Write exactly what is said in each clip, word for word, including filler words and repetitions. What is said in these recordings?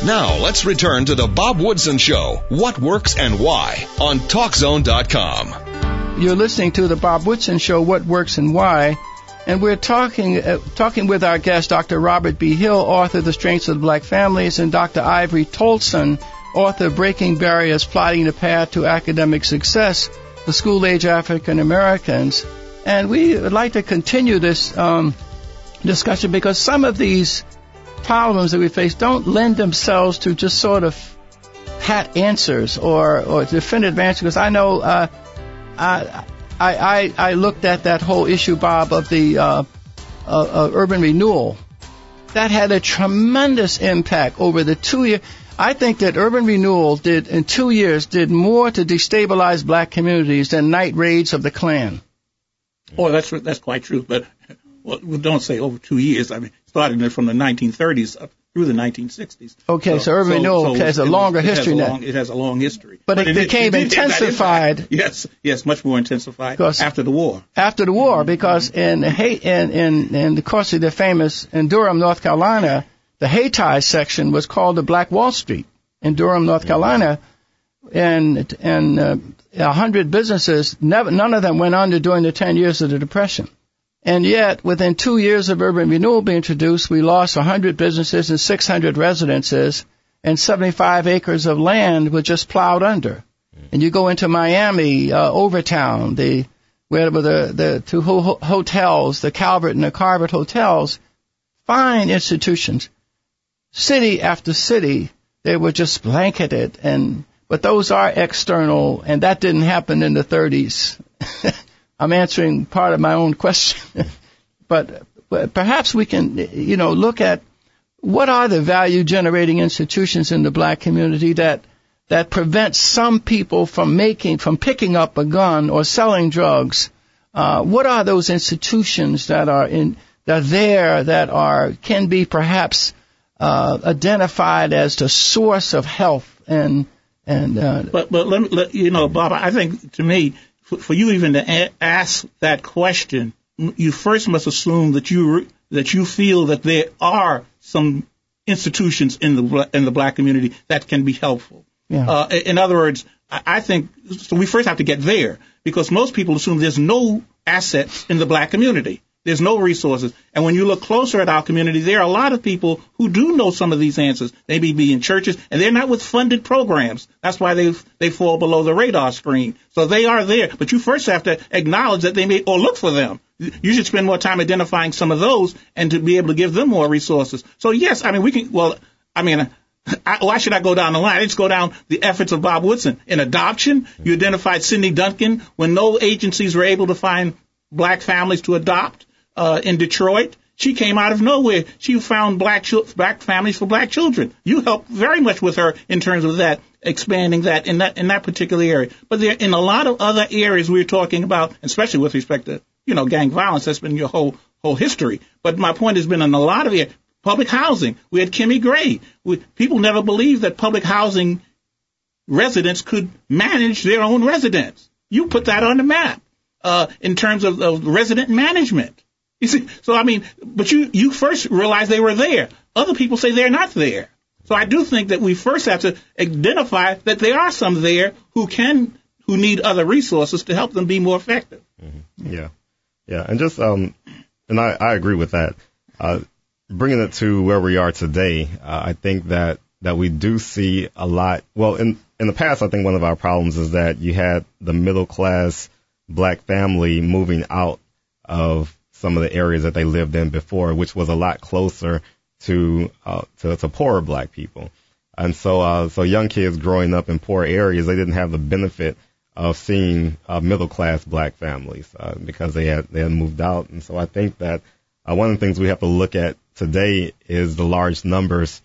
Now, let's return to the Bob Woodson Show, What Works and Why, on Talk Zone dot com. You're listening to the Bob Woodson Show, What Works and Why, and we're talking uh, talking with our guest, Doctor Robert B. Hill, author of The Strengths of Black Families, and Doctor Ivory Tolson, author of Breaking Barriers, Plotting the Path to Academic Success for School-Age African Americans. And we would like to continue this um, discussion because some of these problems that we face don't lend themselves to just sort of pat answers or, or definitive answers. Because I know uh, I, I I looked at that whole issue, Bob, of the uh, uh, uh, urban renewal. That had a tremendous impact over the two years. I think that urban renewal did in two years did more to destabilize black communities than night raids of the Klan. Oh, that's that's quite true. But well, don't say over two years. I mean, starting from the nineteen thirties up through the nineteen sixties. Okay, so, so urban so, renewal so has a longer it history has a now. long, it has a long history. But, but it, it became it, it intensified. Yes, yes, much more intensified after the war. After the war, because in in in in the course of the famous in Durham, North Carolina, the Hayti section was called the Black Wall Street in Durham, North Carolina, and and uh, a hundred businesses, never, none of them went under during the ten years of the Depression. And yet, within two years of urban renewal being introduced, we lost one hundred businesses and six hundred residences, and seventy-five acres of land were just plowed under. And you go into Miami, uh, Overtown, the where were the the two ho- hotels, the Calvert and the Carver hotels, fine institutions, city after city, they were just blanketed. And but those are external, and that didn't happen in the thirties. I'm answering part of my own question, but, but perhaps we can, you know, look at what are the value-generating institutions in the black community that that prevent some people from making, from picking up a gun or selling drugs. Uh, what are those institutions that are in that are there that are can be perhaps uh, identified as the source of health and and. Uh, but but let me, let, you know, Bob, I think to me. For you even to a- ask that question, you first must assume that you that you feel that there are some institutions in the in the black community that can be helpful. Yeah. Uh, in other words, I think so. We first have to get there because most people assume there's no assets in the black community. There's no resources. And when you look closer at our community, there are a lot of people who do know some of these answers. They may be in churches, and they're not with funded programs. That's why they they fall below the radar screen. So they are there. But you first have to acknowledge that they may, or look for them. You should spend more time identifying some of those and to be able to give them more resources. So, yes, I mean, we can, well, I mean, I, why should I go down the line? Let's go down the efforts of Bob Woodson. In adoption, you identified Sidney Duncan when no agencies were able to find black families to adopt. Uh, in Detroit, she came out of nowhere. She found black ch- black families for black children. You helped very much with her in terms of that, expanding that in that in that particular area. But there, in a lot of other areas we're talking about, especially with respect to, you know, gang violence, that's been your whole whole history. But my point has been in a lot of areas. Public housing. We had Kimmy Gray. We, people never believed that public housing residents could manage their own residence. You put that on the map uh, in terms of, of resident management. You see, so I mean, but you, you first realize they were there. Other people say they're not there. So I do think that we first have to identify that there are some there who can, who need other resources to help them be more effective. Mm-hmm. Yeah. Yeah. And just, um, and I, I agree with that. Uh, bringing it to where we are today, uh, I think that, that we do see a lot. Well, in, in the past, I think one of our problems is that you had the middle class black family moving out of some of the areas that they lived in before, which was a lot closer to uh, to, to poorer black people. And so uh, so young kids growing up in poor areas, they didn't have the benefit of seeing uh, middle-class black families uh, because they had they had moved out. And so I think that uh, one of the things we have to look at today is the large numbers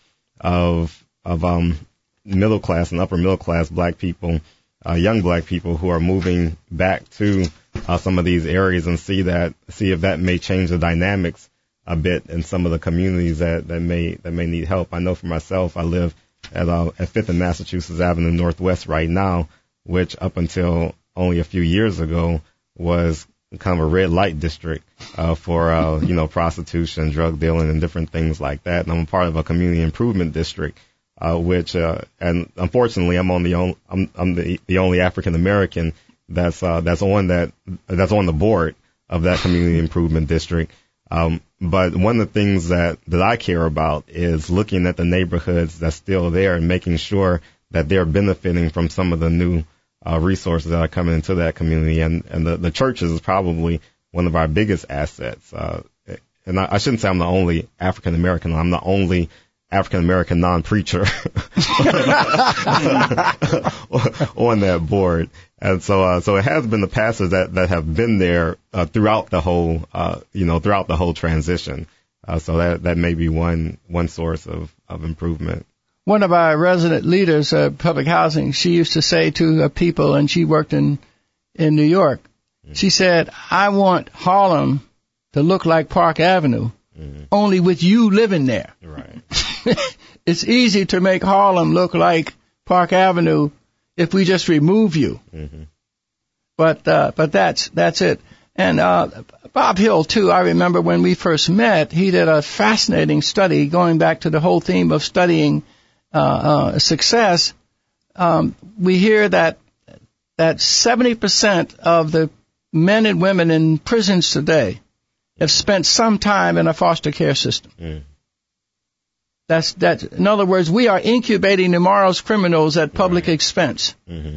of of um, middle-class and upper-middle-class black people, uh, young black people who are moving back to Uh, some of these areas and see that, see if that may change the dynamics a bit in some of the communities that, that may, that may need help. I know for myself, I live at, uh, at Fifth and Massachusetts Avenue Northwest right now, which up until only a few years ago was kind of a red light district, uh, for, uh, you know, prostitution, drug dealing and different things like that. And I'm a part of a community improvement district, uh, which, uh, and unfortunately, I'm on the only, I'm, I'm the, the only African American that's, uh, that's on that, that's on the board of that community improvement district. Um, but one of the things that, that I care about is looking at the neighborhoods that's still there and making sure that they're benefiting from some of the new uh, resources that are coming into that community. And, and the, the churches is probably one of our biggest assets. Uh, and I, I shouldn't say I'm the only African American. I'm the only African American non-preacher on that board. And so, uh, so it has been the pastors that, that have been there, uh, throughout the whole, uh, you know, throughout the whole transition. Uh, so that, that may be one, one source of, of improvement. One of our resident leaders of public housing, she used to say to her people, and she worked in, in New York, mm-hmm. she said, I want Harlem to look like Park Avenue, mm-hmm. only with you living there. Right. It's easy to make Harlem look like Park Avenue if we just remove you. Mm-hmm. But, uh, but that's, that's it. And, uh, Bob Hill, too, I remember when we first met, he did a fascinating study going back to the whole theme of studying, uh, uh, success. Um, we hear that, that seventy percent of the men and women in prisons today have spent some time in a foster care system. Mm. That's that. In other words, we are incubating tomorrow's criminals at public right. expense, mm-hmm.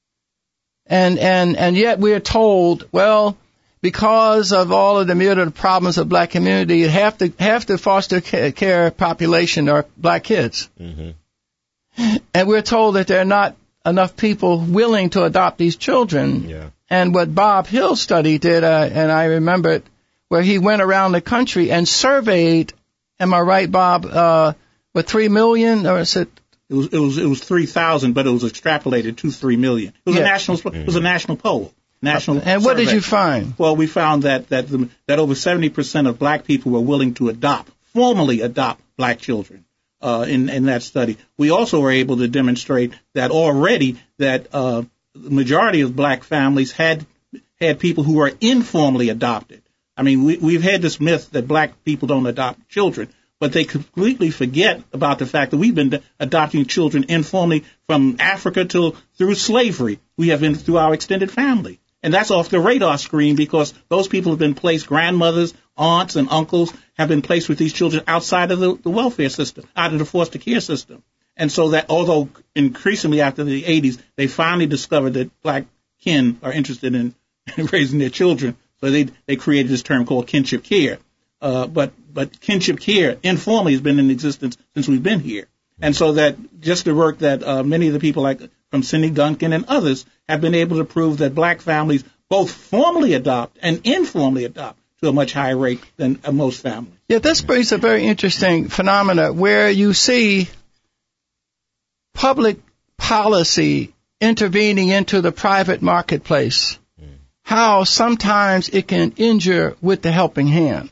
and and and yet we are told, well, because of all of the myriad problems of black community, half the half the foster care population are black kids, mm-hmm. and we're told that there are not enough people willing to adopt these children. Yeah. And what Bob Hill study did, uh, and I remember it, where he went around the country and surveyed. Am I right, Bob? Uh, with three million, or is it? It was it was it was three thousand, but it was extrapolated to three million. It was yeah. a national it was a national poll, national. Uh, and what survey. Did you find? Well, we found that that the, that over seventy percent of black people were willing to adopt, formally adopt black children. Uh, in in that study, we also were able to demonstrate that already that uh, the majority of black families had had people who were informally adopted. I mean, we, we've had this myth that black people don't adopt children, but they completely forget about the fact that we've been adopting children informally from Africa till through slavery. We have been through our extended family. And that's off the radar screen because those people have been placed, grandmothers, aunts, and uncles have been placed with these children outside of the, the welfare system, out of the foster care system. And so that although increasingly after the eighties, they finally discovered that black kin are interested in, in raising their children. So they they created this term called kinship care. Uh, but but kinship care informally has been in existence since we've been here. And so that just the work that uh, many of the people like from Cindy Duncan and others have been able to prove that black families both formally adopt and informally adopt to a much higher rate than uh, most families. Yeah, this brings a very interesting phenomena where you see public policy intervening into the private marketplace. How sometimes it can injure with the helping hand.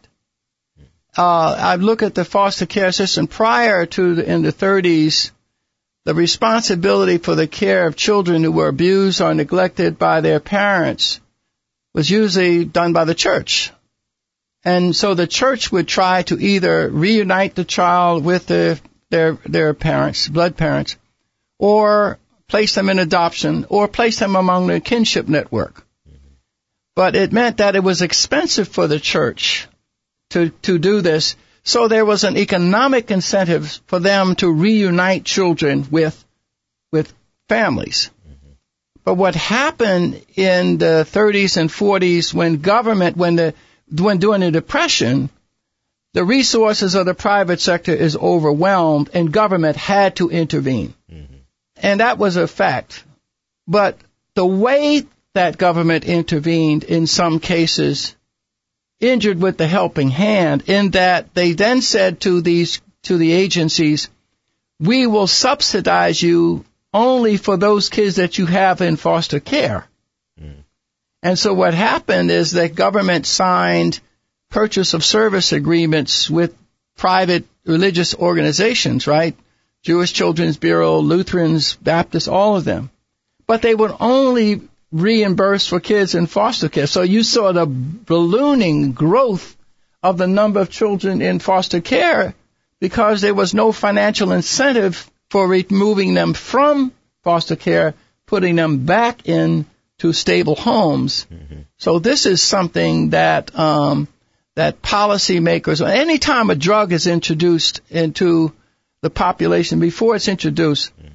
Uh, I look at the foster care system prior to the, in the thirties, the responsibility for the care of children who were abused or neglected by their parents was usually done by the church. And so the church would try to either reunite the child with the, their, their parents, blood parents, or place them in adoption, or place them among the kinship network. But it meant that it was expensive for the church to, to do this. So there was an economic incentive for them to reunite children with, with families. Mm-hmm. But what happened in the thirties and forties when government, when the, when during the Depression, the resources of the private sector is overwhelmed and government had to intervene. Mm-hmm. And that was a fact. But the way that government intervened in some cases injured with the helping hand in that they then said to these, to the agencies, we will subsidize you only for those kids that you have in foster care. Mm. And so what happened is that government signed purchase of service agreements with private religious organizations, right? Jewish Children's Bureau, Lutherans, Baptists, all of them. But they would only reimbursed for kids in foster care. So you saw the ballooning growth of the number of children in foster care because there was no financial incentive for removing them from foster care, putting them back into stable homes. Mm-hmm. So this is something that um, that policymakers, any time a drug is introduced into the population, before it's introduced, mm-hmm.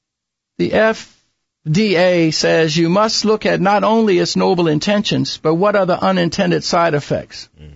the F D A says you must look at not only its noble intentions, but what are the unintended side effects. Mm-hmm.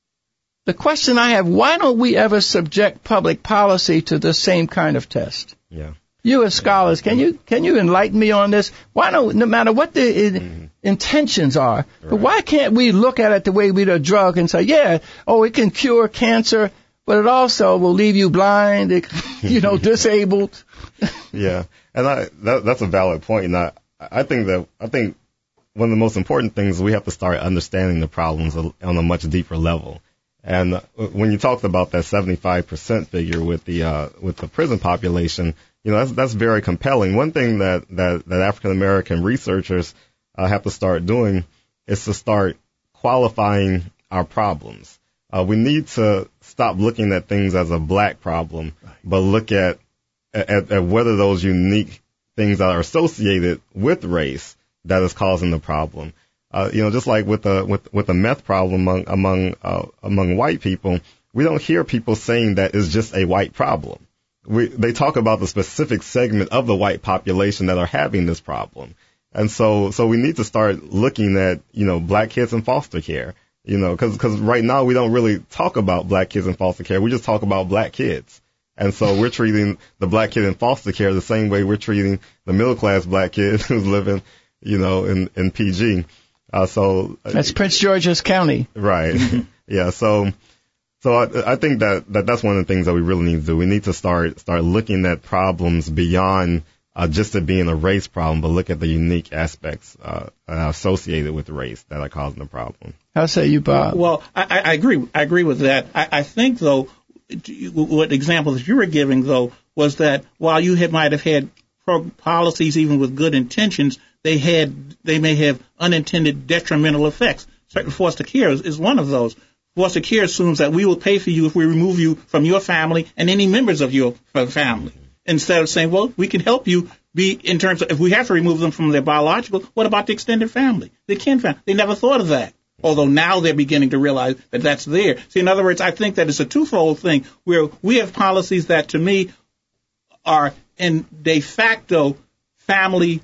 The question I have, why don't we ever subject public policy to the same kind of test? Yeah. You as scholars, can you can you enlighten me on this? Why don't, no matter what the mm-hmm. intentions are, right. but why can't we look at it the way we do a drug and say, yeah, oh, it can cure cancer, but it also will leave you blind, it, you know, disabled. Yeah, and I that, that's a valid point, and I I think that I think one of the most important things is we have to start understanding the problems on a much deeper level. And when you talked about that seventy-five percent figure with the uh, with the prison population, you know, that's that's very compelling. One thing that that, that African American researchers uh, have to start doing is to start qualifying our problems. Uh, we need to stop looking at things as a black problem, but look at at, at whether those unique things that are associated with race that is causing the problem. Uh, you know, just like with the with with the meth problem among among uh, among white people, we don't hear people saying that it's just a white problem. We they talk about the specific segment of the white population that are having this problem, and so so we need to start looking at, you know, black kids in foster care. You know, because because right now we don't really talk about black kids in foster care. We just talk about black kids, and so we're treating the black kid in foster care the same way we're treating the middle class black kid who's living, you know, in in P G. Uh, so that's Prince George's County, right? Yeah. So, so I, I think that, that that's one of the things that we really need to do. We need to start start looking at problems beyond uh, just it being a race problem, but look at the unique aspects uh, associated with race that are causing the problem. How say you, Bob? Well, I, I agree. I agree with that. I, I think, though, what examples you were giving, though, was that while you had, might have had pro- policies even with good intentions, they had they may have unintended detrimental effects. Certain foster care is, is one of those. Foster care assumes that we will pay for you if we remove you from your family and any members of your family. Instead of saying, well, we can help you be in terms of if we have to remove them from their biological, what about the extended family, the kin family? They never thought of that. Although now they're beginning to realize that that's there. See, in other words, I think that it's a twofold thing where we have policies that, to me, are in de facto family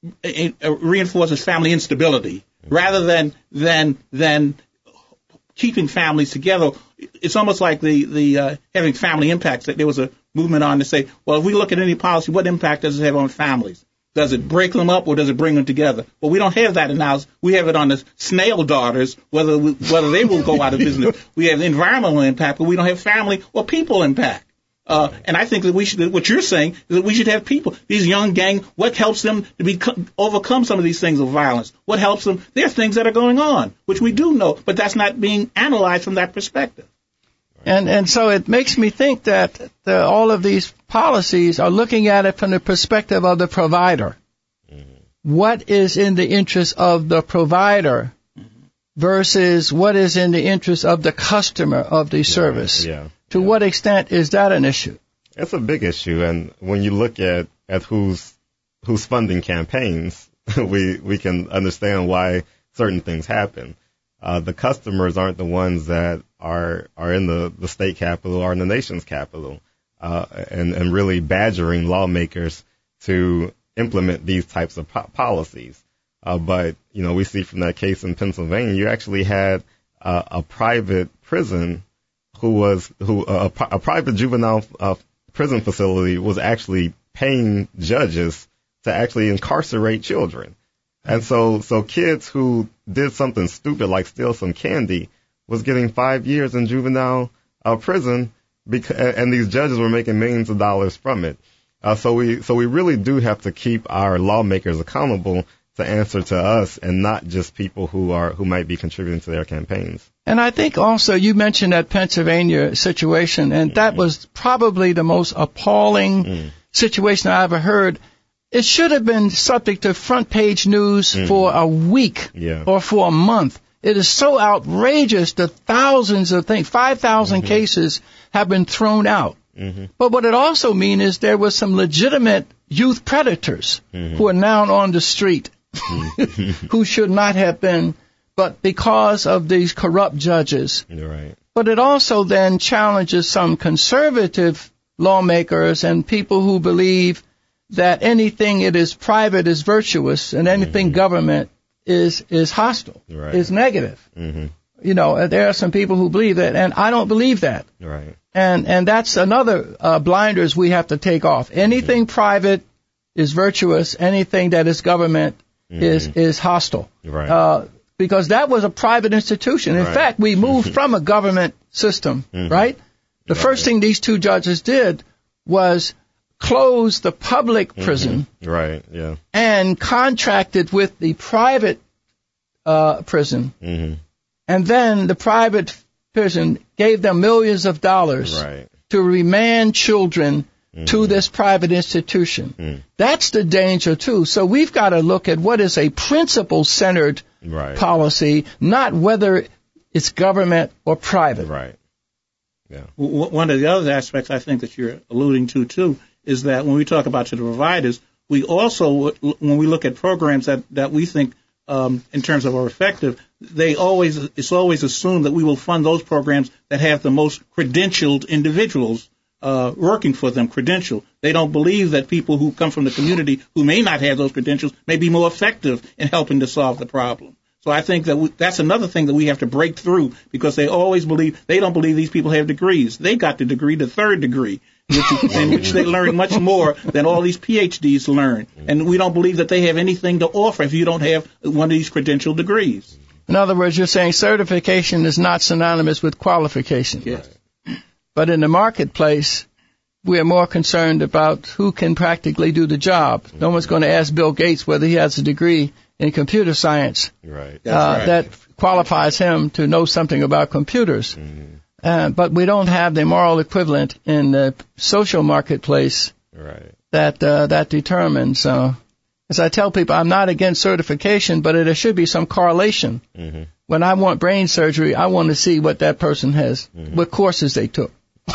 It reinforces family instability rather than than than keeping families together. It's almost like the the uh, having family impacts. That there was a movement on to say, well, if we look at any policy, what impact does it have on families? Does it break them up or does it bring them together? Well, we don't have that in ours. We have it on the snail daughters, whether we, whether they will go out of business. We have environmental impact, but we don't have family or people impact. Uh, and I think that we should, what you're saying is that we should have people, these young gang, what helps them to be, overcome some of these things of violence? What helps them? There are things that are going on, which we do know, but that's not being analyzed from that perspective. And and so it makes me think that the, all of these policies are looking at it from the perspective of the provider. Mm-hmm. What is in the interest of the provider mm-hmm. versus what is in the interest of the customer of the yeah, service? Yeah. To yeah. what extent is that an issue? It's a big issue, and when you look at, at who's who's funding campaigns, we we can understand why certain things happen. Uh, the customers aren't the ones that are are in the, the state capitol or in the nation's capital, uh, and and really badgering lawmakers to implement these types of po- policies. Uh, but you know, we see from that case in Pennsylvania, you actually had uh, a private prison who was who uh, a, a private juvenile uh, prison facility was actually paying judges to actually incarcerate children. And so so kids who did something stupid like steal some candy was getting five years in juvenile uh, prison, because, and these judges were making millions of dollars from it. Uh, so we so we really do have to keep our lawmakers accountable to answer to us, and not just people who are who might be contributing to their campaigns. And I think also you mentioned that Pennsylvania situation, and mm-hmm. that was probably the most appalling mm. situation I ever heard. It should have been subject to front page news mm. for a week yeah. or for a month. It is so outrageous. The thousands of things, five thousand mm-hmm. cases have been thrown out. Mm-hmm. But what it also means is there was some legitimate youth predators mm-hmm. who are now on the street Mm-hmm. who should not have been, but because of these corrupt judges. Right. But it also then challenges some conservative lawmakers and people who believe that anything it is private is virtuous and anything mm-hmm. government is is hostile, right. is negative. Mm-hmm. You know, there are some people who believe that, and I don't believe that. Right. And and that's another uh, blinders we have to take off. Anything mm-hmm. private is virtuous. Anything that is government mm-hmm. is is hostile. Right. Uh, because that was a private institution. In right. fact, we moved from a government system, mm-hmm. right? The right. first thing these two judges did was close the public prison mm-hmm. right. Yeah. and contracted with the private uh, prison. Mm-hmm. And then the private prison gave them millions of dollars right. to remand children mm-hmm. to this private institution. Mm. That's the danger, too. So we've got to look at what is a principle-centered right. policy, not whether it's government or private. Right. Yeah. One of the other aspects I think that you're alluding to, too, is that when we talk about the providers, we also, when we look at programs that, that we think um, in terms of are effective, they always it's always assumed that we will fund those programs that have the most credentialed individuals uh, working for them, credentialed. They don't believe that people who come from the community who may not have those credentials may be more effective in helping to solve the problem. So I think that we, that's another thing that we have to break through, because they always believe, they don't believe these people have degrees. They got the degree, the third degree, which, in which they learn much more than all these P H Ds learn. And we don't believe that they have anything to offer if you don't have one of these credentialed degrees. In other words, you're saying certification is not synonymous with qualification. Yes. But in the marketplace, we are more concerned about who can practically do the job. No one's going to ask Bill Gates whether he has a degree in computer science right. uh, right. that qualifies him to know something about computers. Mm-hmm. Uh, but we don't have the moral equivalent in the social marketplace right. that uh, that determines. Uh, as I tell people, I'm not against certification, but there should be some correlation. Mm-hmm. When I want brain surgery, I want to see what that person has, mm-hmm. what courses they took,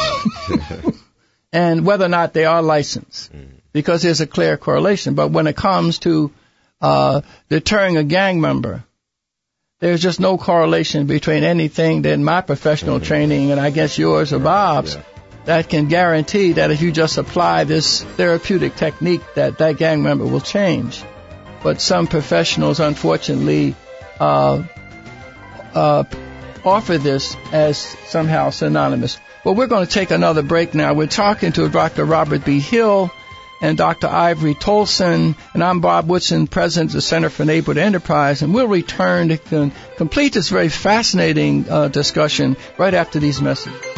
and whether or not they are licensed, mm-hmm. because there's a clear correlation. But when it comes to uh, deterring a gang member, there's just no correlation between anything that my professional mm-hmm. training and I guess yours or Bob's yeah. that can guarantee that if you just apply this therapeutic technique that that gang member will change. But some professionals, unfortunately, uh, uh, offer this as somehow synonymous. Well, we're going to take another break now. We're talking to Doctor Robert B. Hill and Doctor Ivory Tolson, and I'm Bob Woodson, President of the Center for Neighborhood Enterprise, and we'll return to complete this very fascinating uh, discussion right after these messages.